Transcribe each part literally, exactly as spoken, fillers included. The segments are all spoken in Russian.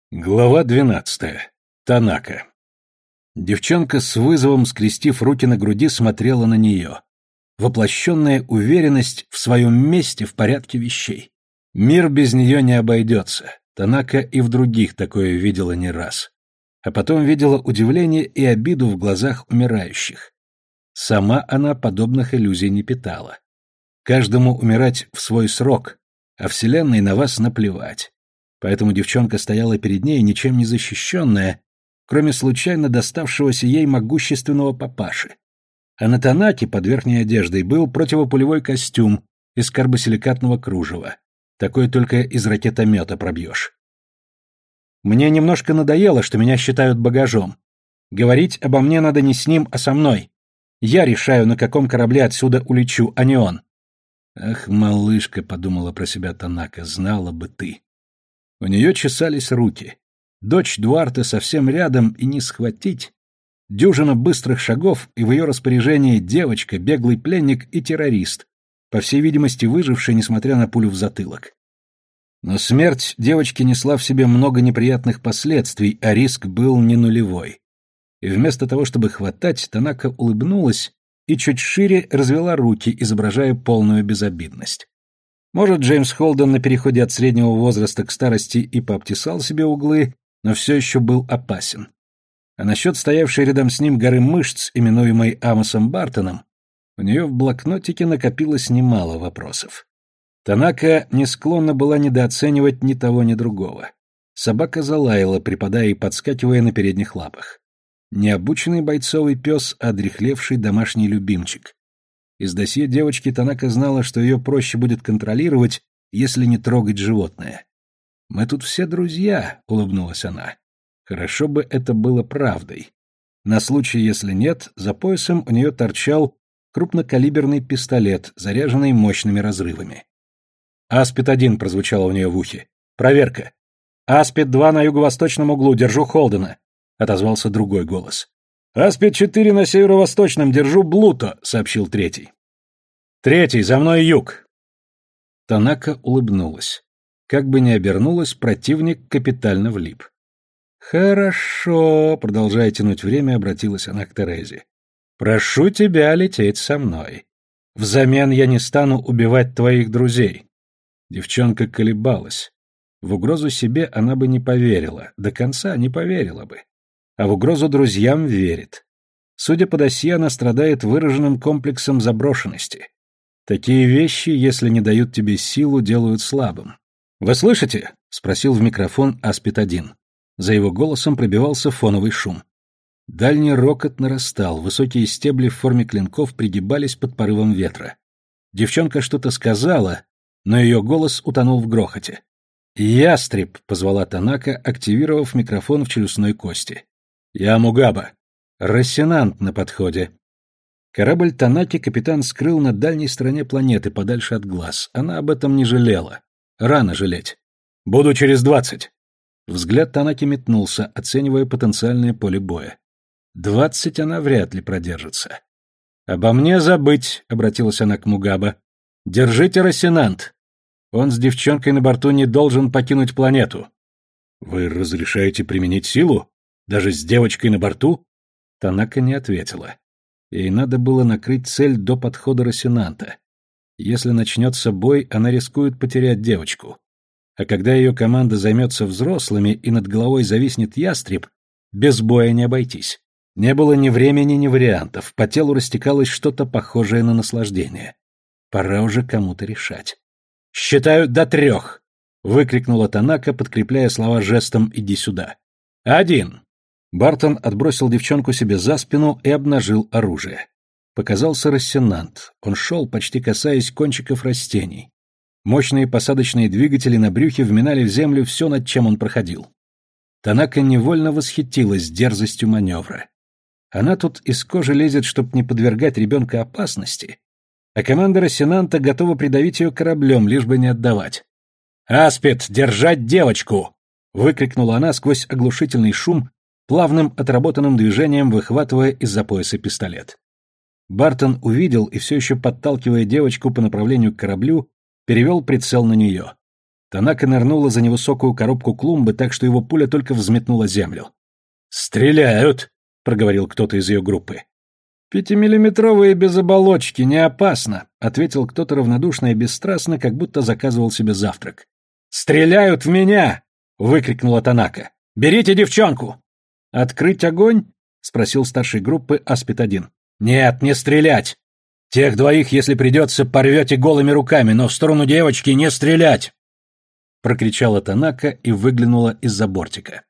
Глава двенадцатая. Танака. Девчонка с вызовом, скрестив руки на груди, смотрела на нее. Воплощенная уверенность в своем месте в порядке вещей. Мир без нее не обойдется. Танака и в других такое видела не раз. А потом видела удивление и обиду в глазах умирающих. Сама она подобных иллюзий не питала. Каждому умирать в свой срок, а вселенной на вас наплевать. Поэтому девчонка стояла перед ней ничем не защищенная, кроме случайно доставшегося ей могущественного папаши. А на Танаке под верхней одеждой был противопулевой костюм из карбосиликатного кружева. Такой только из ракетомета пробьешь. Мне немножко надоело, что меня считают багажом. Говорить обо мне надо не с ним, а со мной. Я решаю, на каком корабле отсюда улечу, а не он. Ах, малышка, подумала про себя Танака, знала бы ты. У нее чесались руки. Дочь Дуарте совсем рядом, и не схватить. Дюжина быстрых шагов, и в ее распоряжении девочка, беглый пленник и террорист, по всей видимости выживший, несмотря на пулю в затылок. Но смерть девочки несла в себе много неприятных последствий, а риск был не нулевой. И вместо того, чтобы хватать, Танака улыбнулась и чуть шире развела руки, изображая полную безобидность. Может, Джеймс Холден на переходе от среднего возраста к старости и пообтесал себе углы, но все еще был опасен. А насчет стоявшей рядом с ним горы мышц, именуемой Амосом Бартоном, у нее в блокнотике накопилось немало вопросов. Танака не склонна была недооценивать ни того, ни другого. Собака залаяла, припадая и подскакивая на передних лапах. Необученный бойцовый пес, а одряхлевший домашний любимчик. Из досье девочки Танака знала, что ее проще будет контролировать, если не трогать животное. «Мы тут все друзья», — улыбнулась она. Хорошо бы это было правдой. На случай, если нет, за поясом у нее торчал крупнокалиберный пистолет, заряженный мощными разрывами. «Аспид один» прозвучало у нее в ухе. «Проверка». «Аспид два на юго-восточном углу, держу Холдена», — отозвался другой голос. «Аспид четыре на северо-восточном, держу Блуто», — сообщил третий. «Третий, за мной юг». Танака улыбнулась. Как бы ни обернулась, противник капитально влип. «Хорошо», — продолжая тянуть время, обратилась она к Терезе. «Прошу тебя лететь со мной. Взамен я не стану убивать твоих друзей». Девчонка колебалась. В угрозу себе она бы не поверила, до конца не поверила бы. А в угрозу друзьям верит. Судя по досье, она страдает выраженным комплексом заброшенности. Такие вещи, если не дают тебе силу, делают слабым. «Вы слышите?» — спросил в микрофон Аспид один. За его голосом пробивался фоновый шум. Дальний рокот нарастал, высокие стебли в форме клинков пригибались под порывом ветра. Девчонка что-то сказала, но ее голос утонул в грохоте. «Ястреб!» — позвала Танака, активировав микрофон в челюстной кости. «Я Мугаба. Рассенант на подходе». Корабль Танаки капитан скрыл на дальней стороне планеты, подальше от глаз. Она об этом не жалела. Рано жалеть. «Буду через двадцать». Взгляд Танаки метнулся, оценивая потенциальное поле боя. «Двадцать она вряд ли продержится». «Обо мне забыть», — обратилась она к Мугаба. «Держите Рассенант. Он с девчонкой на борту не должен покинуть планету». «Вы разрешаете применить силу? Даже с девочкой на борту?» Танака не ответила. Ей надо было накрыть цель до подхода Рассенанта. Если начнется бой, она рискует потерять девочку. А когда ее команда займется взрослыми и над головой зависнет ястреб, без боя не обойтись. Не было ни времени, ни вариантов, по телу растекалось что-то похожее на наслаждение. Пора уже кому-то решать. «Считаю до трех!» — выкрикнула Танака, подкрепляя слова жестом «иди сюда». «Один!» Бартон отбросил девчонку себе за спину и обнажил оружие. Показался Рассенант. Он шел, почти касаясь кончиков растений. Мощные посадочные двигатели на брюхе вминали в землю все, над чем он проходил. Танака невольно восхитилась дерзостью маневра. Она тут из кожи лезет, чтобы не подвергать ребенка опасности, а команда Рассенанта готова придавить ее кораблем, лишь бы не отдавать. «Аспид, держать девочку!» — выкрикнула она сквозь оглушительный шум, плавным отработанным движением выхватывая из-за пояса пистолет. Бартон увидел и, все еще подталкивая девочку по направлению к кораблю, перевел прицел на нее. Танака нырнула за невысокую коробку клумбы, так что его пуля только взметнула землю. «Стреляют!» — проговорил кто-то из ее группы. «Пятимиллиметровые без оболочки, не опасно», — ответил кто-то равнодушно и бесстрастно, как будто заказывал себе завтрак. «Стреляют в меня!» — выкрикнула Танака. «Берите девчонку!» «Открыть огонь?» — спросил старший группы Аспид один. «Нет, не стрелять! Тех двоих, если придется, порвете голыми руками, но в сторону девочки не стрелять!» Прокричала Танака и выглянула из-за бортика.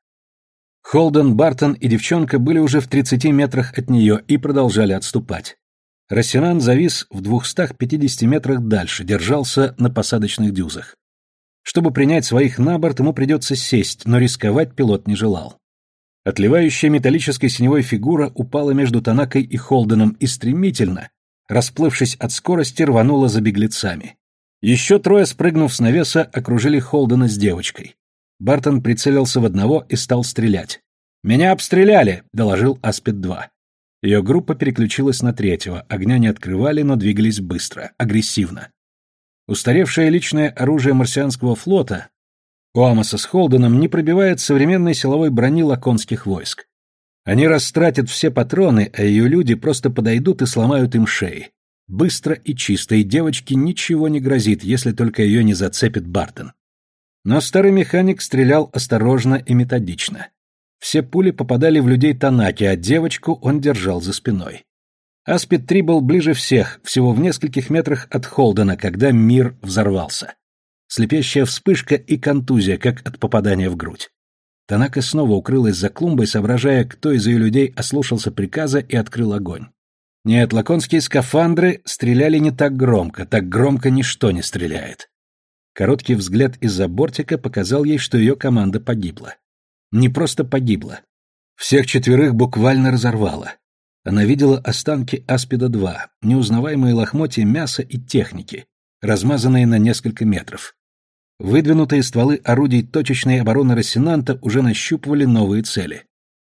Холден, Бартон и девчонка были уже в тридцати метрах от нее и продолжали отступать. Рассенан завис в двухстах пятидесяти метрах дальше, держался на посадочных дюзах. Чтобы принять своих на борт, ему придется сесть, но рисковать пилот не желал. Отливающая металлической синевой фигура упала между Танакой и Холденом и стремительно, расплывшись от скорости, рванула за беглецами. Еще трое, спрыгнув с навеса, окружили Холдена с девочкой. Бартон прицелился в одного и стал стрелять. «Меня обстреляли!» — доложил Аспид два. Ее группа переключилась на третьего, огня не открывали, но двигались быстро, агрессивно. Устаревшее личное оружие марсианского флота у Амоса с Холденом не пробивает современной силовой брони лаконских войск. Они растратят все патроны, а ее люди просто подойдут и сломают им шеи. Быстро и чисто, и девочке ничего не грозит, если только ее не зацепит Бартон. Но старый механик стрелял осторожно и методично. Все пули попадали в людей Танаки, а девочку он держал за спиной. Аспид три был ближе всех, всего в нескольких метрах от Холдена, когда мир взорвался. Слепящая вспышка и контузия, как от попадания в грудь. Танака снова укрылась за клумбой, соображая, кто из ее людей ослушался приказа и открыл огонь. Нет, лаконские скафандры стреляли не так громко, так громко ничто не стреляет. Короткий взгляд из-за бортика показал ей, что ее команда погибла. Не просто погибла. Всех четверых буквально разорвало. Она видела останки Аспида два, неузнаваемые лохмотья мяса и техники, размазанные на несколько метров. Выдвинутые стволы орудий точечной обороны Рассенанта уже нащупывали новые цели.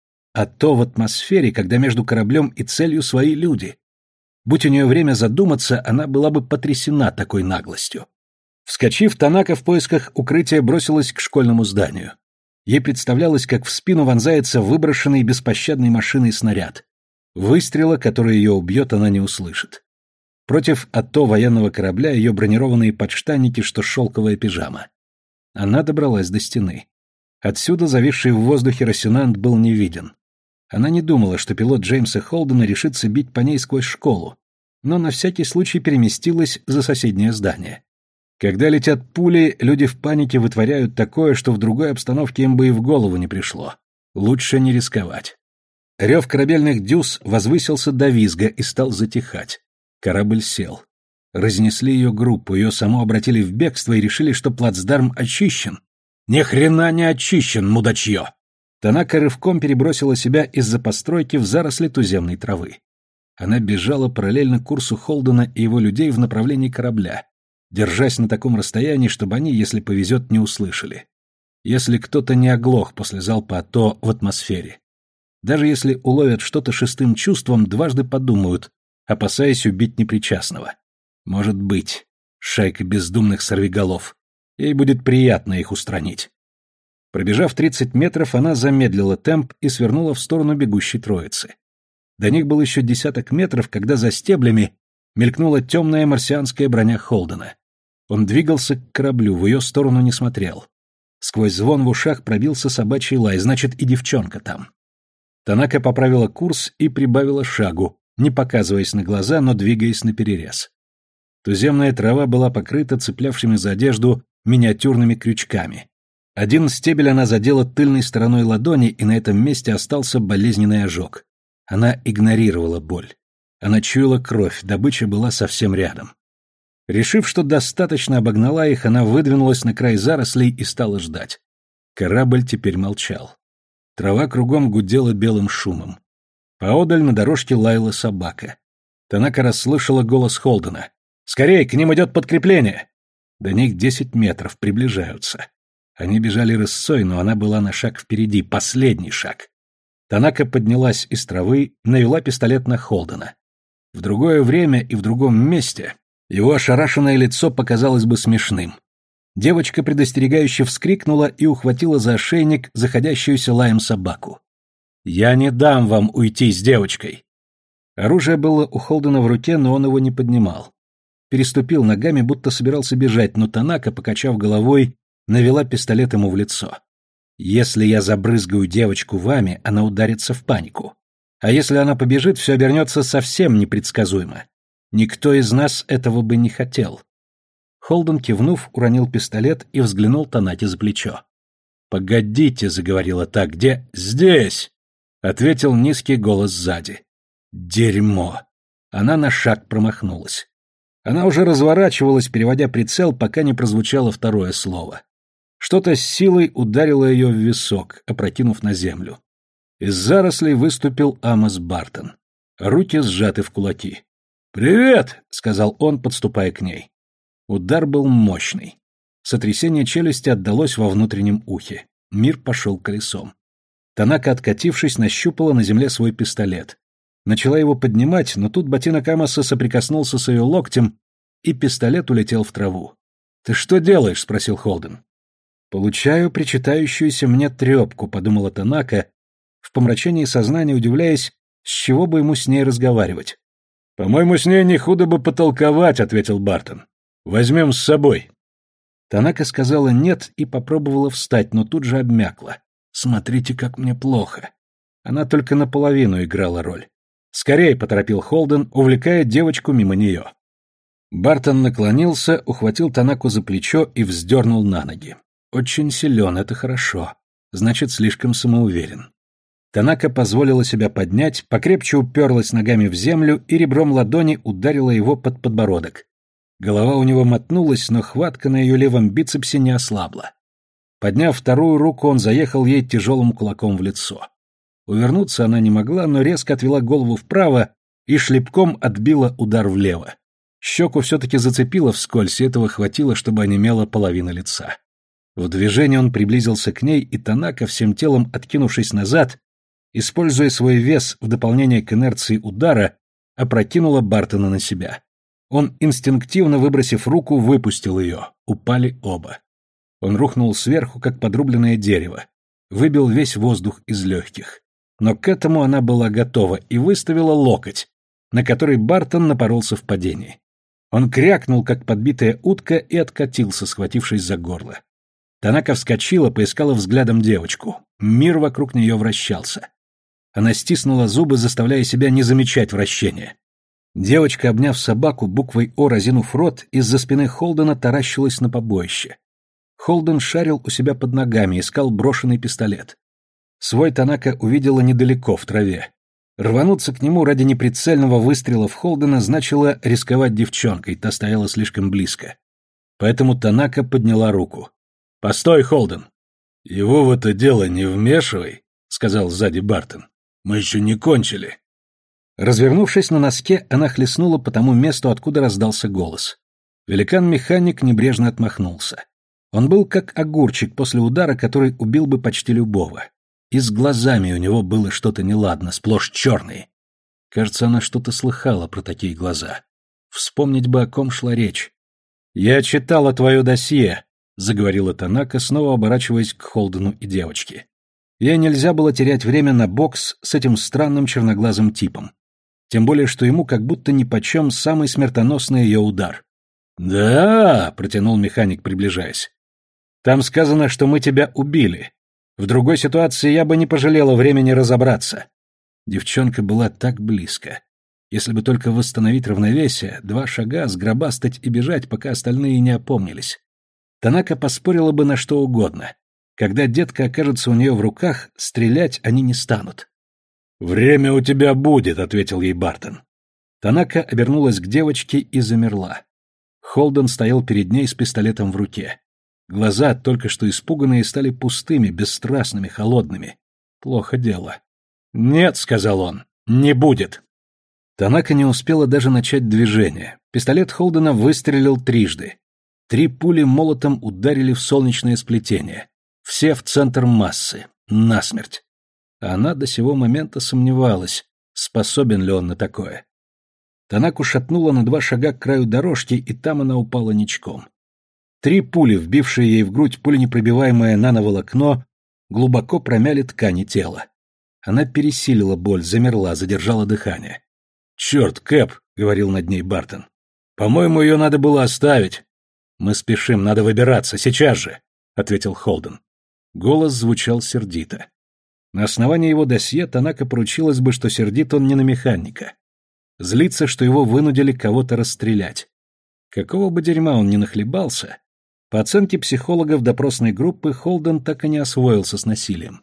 А то в атмосфере, когда между кораблем и целью свои люди. Будь у нее время задуматься, она была бы потрясена такой наглостью. Вскочив, Танака в поисках укрытия бросилась к школьному зданию. Ей представлялось, как в спину вонзается выброшенный беспощадной машиной снаряд. Выстрела, который ее убьет, она не услышит. Против АТО военного корабля ее бронированные подштанники, что шелковая пижама. Она добралась до стены. Отсюда зависший в воздухе Рассенант был не виден. Она не думала, что пилот Джеймса Холдена решится бить по ней сквозь школу, но на всякий случай переместилась за соседнее здание. Когда летят пули, люди в панике вытворяют такое, что в другой обстановке им бы и в голову не пришло. Лучше не рисковать. Рев корабельных дюз возвысился до визга и стал затихать. Корабль сел. Разнесли ее группу, ее саму обратили в бегство и решили, что плацдарм очищен. Ни хрена не очищен, мудачье! Танака рывком перебросила себя из-за постройки в заросли туземной травы. Она бежала параллельно курсу Холдена и его людей в направлении корабля, держась на таком расстоянии, чтобы они, если повезет, не услышали. Если кто-то не оглох после залпа АТО в атмосфере. Даже если уловят что-то шестым чувством, дважды подумают, опасаясь убить непричастного. Может быть, шайка бездумных сорвиголов. Ей будет приятно их устранить. Пробежав тридцать метров, она замедлила темп и свернула в сторону бегущей троицы. До них был еще десяток метров, когда за стеблями мелькнула темная марсианская броня Холдена. Он двигался к кораблю, в ее сторону не смотрел. Сквозь звон в ушах пробился собачий лай, значит, и девчонка там. Танака поправила курс и прибавила шагу, не показываясь на глаза, но двигаясь наперерез. Туземная трава была покрыта цеплявшими за одежду миниатюрными крючками. Один стебель она задела тыльной стороной ладони, и на этом месте остался болезненный ожог. Она игнорировала боль. Она чуяла кровь, добыча была совсем рядом. Решив, что достаточно обогнала их, она выдвинулась на край зарослей и стала ждать. Корабль теперь молчал. Трава кругом гудела белым шумом. Поодаль на дорожке лаяла собака. Танака расслышала голос Холдена. «Скорей, к ним идет подкрепление!» До них десять метров, приближаются. Они бежали рысцой, но она была на шаг впереди, последний шаг. Танака поднялась из травы, навела пистолет на Холдена. В другое время и в другом месте его ошарашенное лицо показалось бы смешным. Девочка предостерегающе вскрикнула и ухватила за ошейник заходящуюся лаем собаку. «Я не дам вам уйти с девочкой!» Оружие было у Холдена в руке, но он его не поднимал. Переступил ногами, будто собирался бежать, но Танака, покачав головой, навела пистолет ему в лицо. «Если я забрызгаю девочку вами, она ударится в панику. А если она побежит, все обернется совсем непредсказуемо. Никто из нас этого бы не хотел». Холден, кивнув, уронил пистолет и взглянул Танаке за плечо. «Погодите», — заговорила та, — «где?» «Здесь», — ответил низкий голос сзади. «Дерьмо!» Она на шаг промахнулась. Она уже разворачивалась, переводя прицел, пока не прозвучало второе слово. Что-то с силой ударило ее в висок, опрокинув на землю. Из зарослей выступил Амос Бартон. Руки сжаты в кулаки. «Привет!» — сказал он, подступая к ней. Удар был мощный. Сотрясение челюсти отдалось во внутреннем ухе. Мир пошел колесом. Танака, откатившись, нащупала на земле свой пистолет. Начала его поднимать, но тут ботинок Амоса соприкоснулся с ее локтем, и пистолет улетел в траву. «Ты что делаешь?» — спросил Холден. «Получаю причитающуюся мне трепку», — подумала Танака, в помрачении сознания удивляясь, с чего бы ему с ней разговаривать. «По-моему, с ней не худо бы потолковать», — ответил Бартон. «Возьмем с собой». Танака сказала «нет» и попробовала встать, но тут же обмякла. «Смотрите, как мне плохо». Она только наполовину играла роль. «Скорей!» — поторопил Холден, увлекая девочку мимо нее. Бартон наклонился, ухватил Танаку за плечо и вздернул на ноги. Очень силен, это хорошо. Значит, слишком самоуверен. Танака позволила себя поднять, покрепче уперлась ногами в землю и ребром ладони ударила его под подбородок. Голова у него мотнулась, но хватка на ее левом бицепсе не ослабла. Подняв вторую руку, он заехал ей тяжелым кулаком в лицо. Увернуться она не могла, но резко отвела голову вправо и шлепком отбила удар влево. Щеку все-таки зацепило вскользь, и этого хватило, чтобы онемела половина лица. В движении он приблизился к ней, и Танака, всем телом откинувшись назад, используя свой вес в дополнение к инерции удара, опрокинула Бартона на себя. Он, инстинктивно выбросив руку, выпустил ее. Упали оба. Он рухнул сверху, как подрубленное дерево. Выбил весь воздух из легких. Но к этому она была готова и выставила локоть, на который Бартон напоролся в падении. Он крякнул, как подбитая утка, и откатился, схватившись за горло. Танака вскочила, поискала взглядом девочку. Мир вокруг нее вращался. Она стиснула зубы, заставляя себя не замечать вращения. Девочка, обняв собаку, буквой «О» разинув рот, из-за спины Холдена таращилась на побоище. Холден шарил у себя под ногами, искал брошенный пистолет. Свой Танака увидела недалеко, в траве. Рвануться к нему ради неприцельного выстрела в Холдена значило рисковать девчонкой, та стояла слишком близко. Поэтому Танака подняла руку. «Постой, Холден!» «Его в это дело не вмешивай», — сказал сзади Бартон. «Мы еще не кончили». Развернувшись на носке, она хлестнула по тому месту, откуда раздался голос. Великан-механик небрежно отмахнулся. Он был как огурчик после удара, который убил бы почти любого. И с глазами у него было что-то неладно, сплошь черные. Кажется, она что-то слыхала про такие глаза. Вспомнить бы, о ком шла речь. «Я читала твое досье», — заговорила Танака, снова оборачиваясь к Холдену и девочке. Ей нельзя было терять время на бокс с этим странным черноглазым типом. Тем более, что ему как будто нипочем самый смертоносный ее удар. «Да», — протянул механик, приближаясь. «Там сказано, что мы тебя убили. В другой ситуации я бы не пожалела времени разобраться». Девчонка была так близко. Если бы только восстановить равновесие, два шага, сгробастать и бежать, пока остальные не опомнились. Танака поспорила бы на что угодно. Когда детка окажется у нее в руках, стрелять они не станут. «Время у тебя будет», — ответил ей Бартон. Танака обернулась к девочке и замерла. Холден стоял перед ней с пистолетом в руке. Глаза, только что испуганные, стали пустыми, бесстрастными, холодными. Плохо дело. «Нет», — сказал он, — «не будет». Танака не успела даже начать движение. Пистолет Холдена выстрелил трижды. Три пули молотом ударили в солнечное сплетение. Все в центр массы. Насмерть. А она до сего момента сомневалась, способен ли он на такое. Танаку шатнула на два шага к краю дорожки, и там она упала ничком. Три пули, вбившие ей в грудь пуленепробиваемое нановолокно, глубоко промяли ткани тела. Она пересилила боль, замерла, задержала дыхание. «Черт, Кэп!» — говорил над ней Бартон. «По-моему, ее надо было оставить». «Мы спешим, надо выбираться, сейчас же», — ответил Холден. Голос звучал сердито. На основании его досье Танака поручилась бы, что сердит он не на механика. Злится, что его вынудили кого-то расстрелять. Какого бы дерьма он ни нахлебался, по оценке психологов допросной группы, Холден так и не освоился с насилием.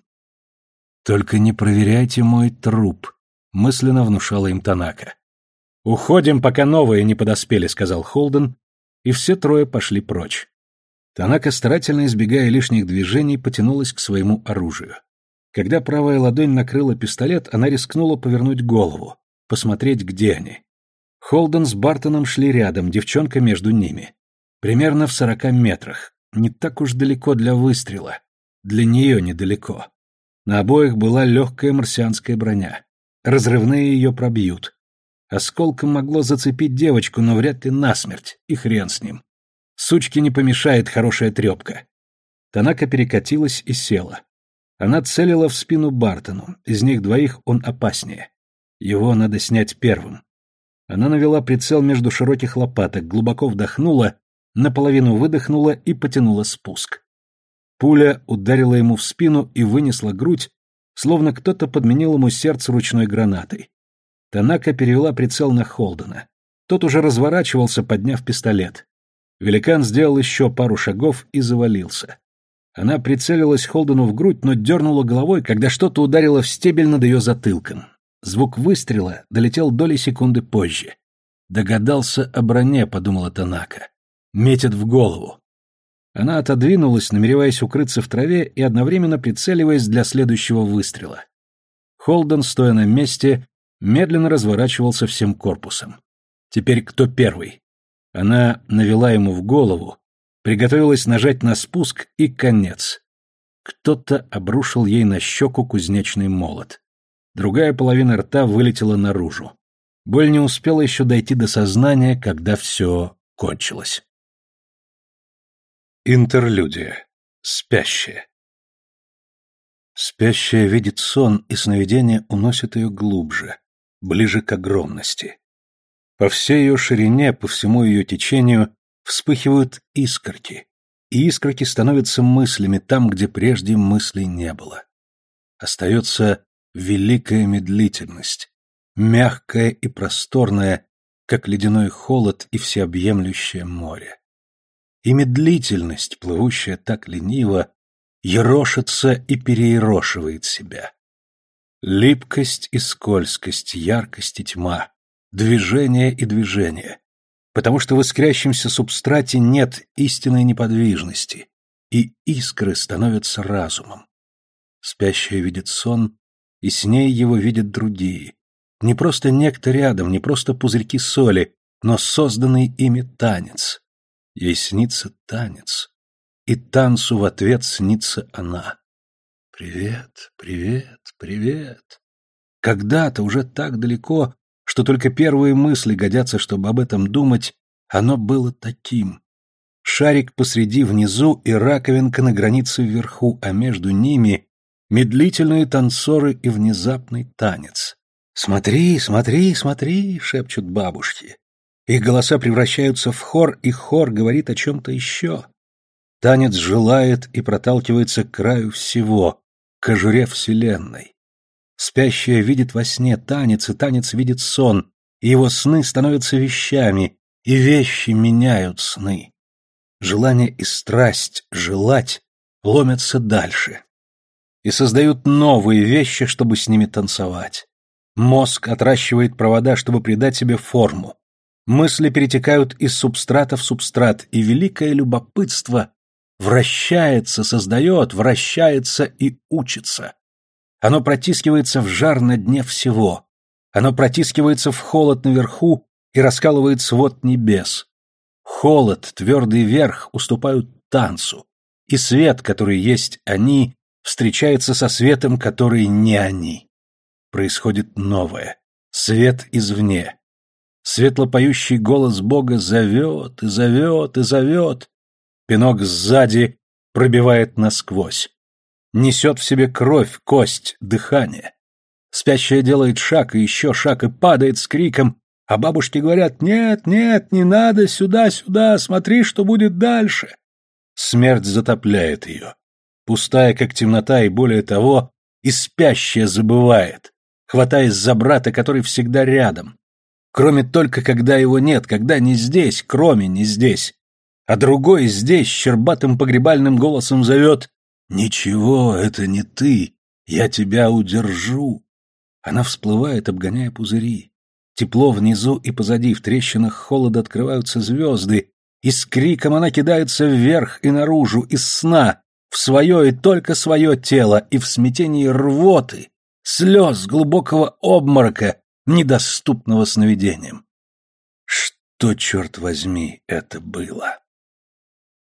«Только не проверяйте мой труп», — мысленно внушала им Танака. «Уходим, пока новые не подоспели», — сказал Холден, и все трое пошли прочь. Танака, старательно избегая лишних движений, потянулась к своему оружию. Когда правая ладонь накрыла пистолет, она рискнула повернуть голову, посмотреть, где они. Холден с Бартоном шли рядом, девчонка между ними. Примерно в сорока метрах. Не так уж далеко для выстрела. Для нее недалеко. На обоих была легкая марсианская броня. Разрывные ее пробьют. Осколком могло зацепить девочку, но вряд ли насмерть, и хрен с ним. Сучке не помешает хорошая трепка. Танака перекатилась и села. Она целила в спину Бартону, из них двоих он опаснее. Его надо снять первым. Она навела прицел между широких лопаток, глубоко вдохнула, наполовину выдохнула и потянула спуск. Пуля ударила ему в спину и вынесла грудь, словно кто-то подменил ему сердце ручной гранатой. Танака перевела прицел на Холдена. Тот уже разворачивался, подняв пистолет. Великан сделал еще пару шагов и завалился. Она прицелилась Холдену в грудь, но дернула головой, когда что-то ударило в стебель над ее затылком. Звук выстрела долетел доли секунды позже. «Догадался о броне», — подумала Танака. «Метит в голову». Она отодвинулась, намереваясь укрыться в траве и одновременно прицеливаясь для следующего выстрела. Холден, стоя на месте, медленно разворачивался всем корпусом. Теперь кто первый? Она навела ему в голову, приготовилась нажать на спуск, и конец. Кто-то обрушил ей на щеку кузнечный молот. Другая половина рта вылетела наружу. Боль не успела еще дойти до сознания, когда все кончилось. Интерлюдия. Спящая. Спящая видит сон, и сновидение уносит ее глубже, ближе к огромности. По всей ее ширине, по всему ее течению вспыхивают искорки, и искорки становятся мыслями там, где прежде мыслей не было. Остается великая медлительность, мягкая и просторная, как ледяной холод и всеобъемлющее море. И медлительность, плывущая так лениво, ерошится и переерошивает себя. Липкость и скользкость, яркость и тьма, движение и движение, потому что в искрящемся субстрате нет истинной неподвижности, и искры становятся разумом. Спящая видит сон, и с ней его видят другие. Не просто некто рядом, не просто пузырьки соли, но созданный ими танец. Ей снится танец, и танцу в ответ снится она. Привет, привет, привет. Когда-то, уже так далеко, что только первые мысли годятся, чтобы об этом думать, оно было таким. Шарик посреди внизу и раковинка на границе вверху, а между ними медлительные танцоры и внезапный танец. «Смотри, смотри, смотри!» — шепчут бабушки. Их голоса превращаются в хор, и хор говорит о чем-то еще. Танец желает и проталкивается к краю всего, к кожуре вселенной. Спящая видит во сне танец, и танец видит сон, и его сны становятся вещами, и вещи меняют сны. Желание и страсть желать ломятся дальше и создают новые вещи, чтобы с ними танцевать. Мозг отращивает провода, чтобы придать себе форму. Мысли перетекают из субстрата в субстрат, и великое любопытство вращается, создает, вращается и учится. Оно протискивается в жар на дне всего. Оно протискивается в холод наверху и раскалывает свод небес. Холод, твердый верх уступают танцу, и свет, который есть они, встречается со светом, который не они. Происходит новое. Свет извне. Светлопоющий голос Бога зовет и зовет и зовет. Пинок сзади пробивает насквозь. Несет в себе кровь, кость, дыхание. Спящая делает шаг и еще шаг и падает с криком, а бабушки говорят: «Нет, нет, не надо, сюда, сюда, смотри, что будет дальше». Смерть затопляет ее. Пустая, как темнота, и более того, и спящая забывает, хватаясь за брата, который всегда рядом. Кроме только, когда его нет, когда не здесь, кроме не здесь. А другой здесь щербатым погребальным голосом зовет: «Ничего, это не ты, я тебя удержу». Она всплывает, обгоняя пузыри. Тепло внизу и позади, в трещинах холода открываются звезды, и с криком она кидается вверх и наружу, из сна, в свое и только свое тело, и в смятении рвоты, слез, глубокого обморока, недоступного сновидениям. Что, черт возьми, это было?